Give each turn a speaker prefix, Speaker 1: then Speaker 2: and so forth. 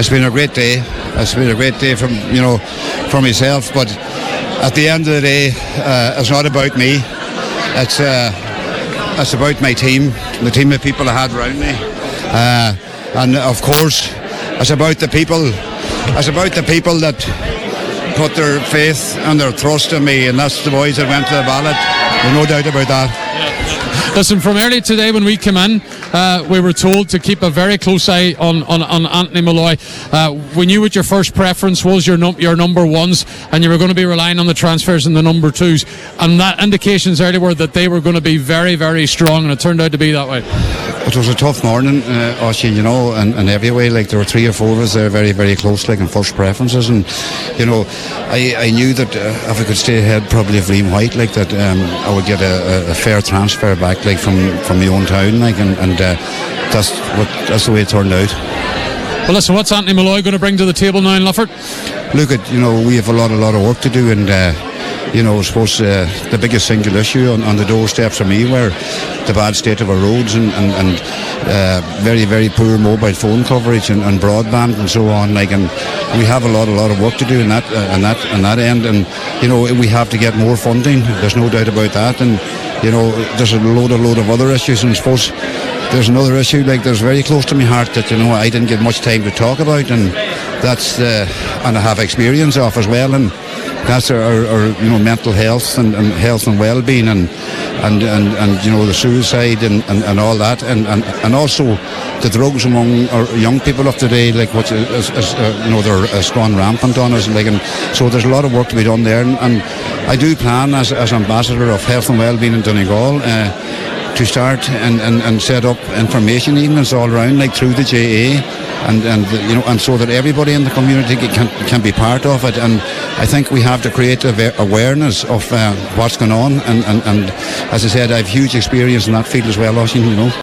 Speaker 1: it's been a great day. It's been a great day for myself. But at the end of the day, it's not about me. It's about my team, the team of people I had around me, and of course, it's about the people. It's about the people that put their faith and their trust in me, and that's the boys that went to the ballot. There's no doubt about that.
Speaker 2: Listen, from early today when we came in, we were told to keep a very close eye on Anthony Molloy. We knew what your first preference was, your number ones, and you were going to be relying on the transfers and the number twos. And that indications earlier were that they were going to be very, very strong, and it turned out to be that way.
Speaker 1: It was a tough morning, Oisin, in every way. Like, there were 3 or 4 of us there very, very close, like in first preferences, and I knew that if I could stay ahead probably of Liam White, like that, I would get a fair transfer back, like from my own town, like, and that's the way it turned out.
Speaker 2: Well, listen, what's Anthony Molloy going to bring to the table now in Lufford?
Speaker 1: Look, we have a lot of work to do, and I suppose the biggest single issue on the doorsteps for me were the bad state of our roads and very, very poor mobile phone coverage and broadband and so on. Like, and we have a lot of work to do in that end. And we have to get more funding. There's no doubt about that. And there's a load of other issues. And I suppose there's another issue that's very close to my heart that I didn't get much time to talk about, and that's and I have experience of as well. And that's our mental health and health and well-being and the suicide and all that, and also the drugs among our young people of today, like what they're gone rampant on us, like, and so there's a lot of work to be done there, and I do plan as ambassador of health and well-being in Donegal to start and set up information evenings all around, like through the JA, and so that everybody in the community can be part of it. And I think we have to create awareness of what's going on. And as I said, I have huge experience in that field as well, Oisin,